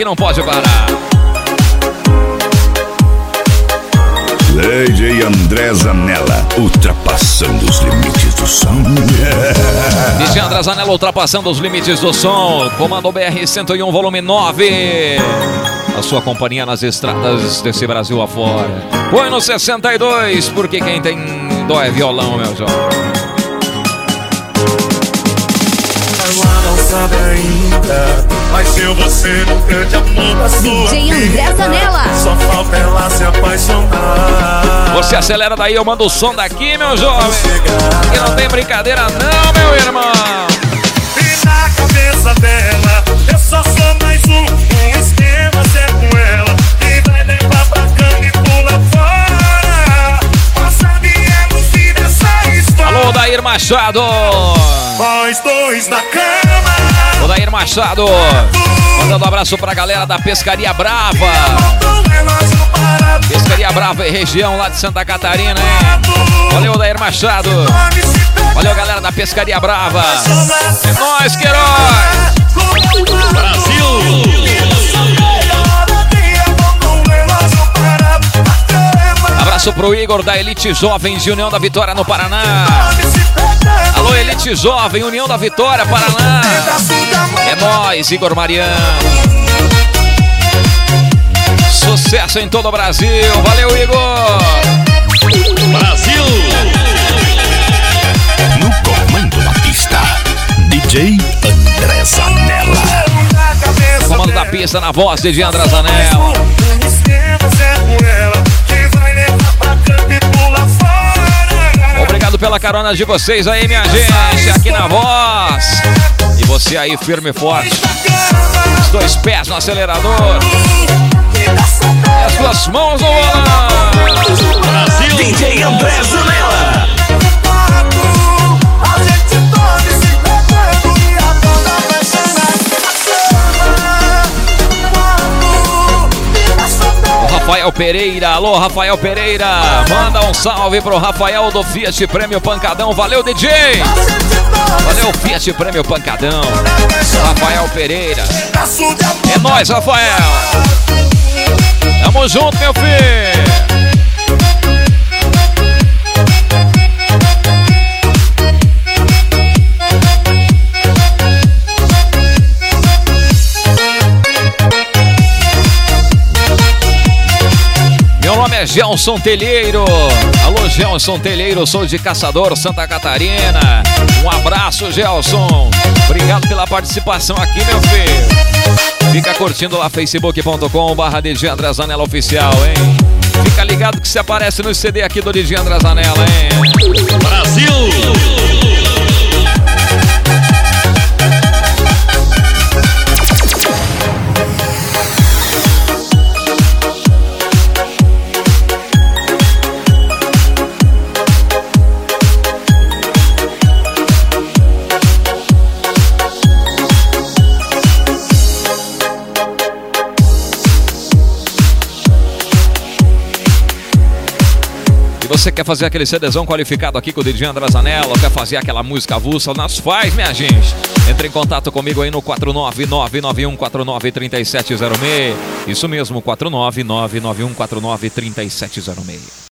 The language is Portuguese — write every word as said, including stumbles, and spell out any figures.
que não pode parar. D J André Zanella, ultrapassando os limites do som. D J André Zanella ultrapassando os limites do som. Comando B R cento e um, volume nove. A sua companhia nas estradas desse Brasil afora. Põe no sessenta e dois, porque quem tem dó é violão, meu jovem. Não sabe ainda, mas eu vou ser um grande amor da sua D J André Zanella. Só falta ela se apaixonar. Você acelera daí, eu mando o som daqui, meu jovem. Que não tem brincadeira não, meu irmão. E na cabeça dela, eu só sou mais um. Um esquema é com ela. E vai levar pra cama e pula fora. Passa viemos e dessa história. Alô, Dair Machado. Nós dois na cama. Ô, Dair Machado, mandando um abraço pra galera da Pescaria Brava. Pescaria Brava e região lá de Santa Catarina, hein? Valeu, Dair Machado. Valeu, galera da Pescaria Brava. É nóis, Queiroz. Brasil. Abraço pro Igor da Elite Jovens de União da Vitória no Paraná. Alô, Elite Jovem, União da Vitória, Paraná. É nóis, Igor Mariano. Sucesso em todo o Brasil. Valeu, Igor. Brasil. No comando da pista, D J André Zanella. Comando da pista na voz, D J André Zanella. Obrigado pela carona de vocês aí, minha gente, aqui na voz. E você aí, firme e forte. Os dois pés no acelerador. E as duas mãos no volante. Brasil. D J André Zanella. Rafael Pereira, alô Rafael Pereira, manda um salve pro Rafael do Fiat Prêmio Pancadão, valeu D J, valeu Fiat Prêmio Pancadão, Rafael Pereira, é nóis Rafael, tamo junto meu filho. Meu nome é Gelson Telheiro. Alô, Gelson Telheiro, sou de Caçador, Santa Catarina. Um abraço, Gelson. Obrigado pela participação aqui, meu filho. Fica curtindo lá facebook ponto com barra D J André Zanella Oficial, hein? Fica ligado que você aparece no C D aqui do D J André Zanella, hein? Brasil. Você quer fazer aquele CDzão qualificado aqui com o D J André Zanella, quer fazer aquela música avulsa, nós faz, minha gente. Entre em contato comigo aí no quatro nove nove nove um quatro nove três sete zero seis. Isso mesmo, quatro nove nove nove um quatro nove três sete zero seis.